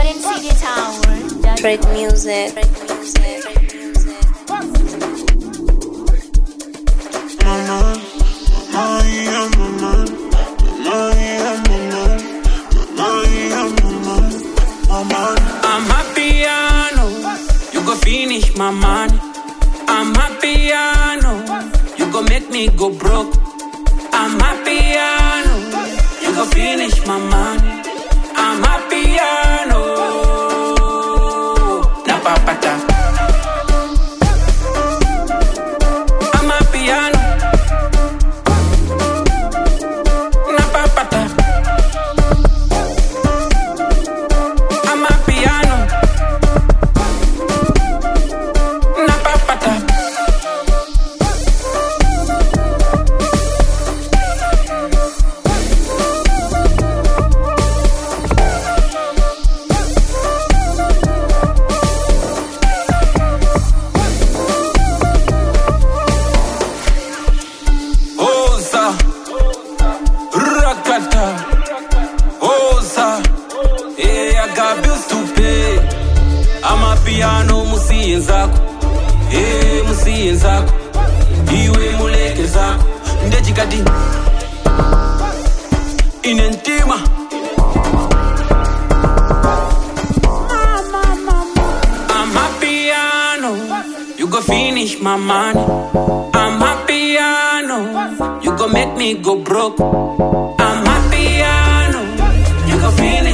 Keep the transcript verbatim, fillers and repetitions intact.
Garden City Tower. Trade music. Trade music. Mama, mama, yeah, mama, mama, yeah, mama, mama, yeah, mama, mama. I'm happy, I know you go finish my money. I'm happy, I know you go make me go broke. I'm happy, I know you go finish my money. I'm happy, I know. Na papata. I'm happy, I know. Na papata. I'm happy, I know. Na papata. Piano musi nzako, eh musi nzako, iwe muleke zako, ndejikati inentima. I'm happy, I know you go finish my money. I'm happy, I know you go make me go broke. I'm happy, I know you go finish.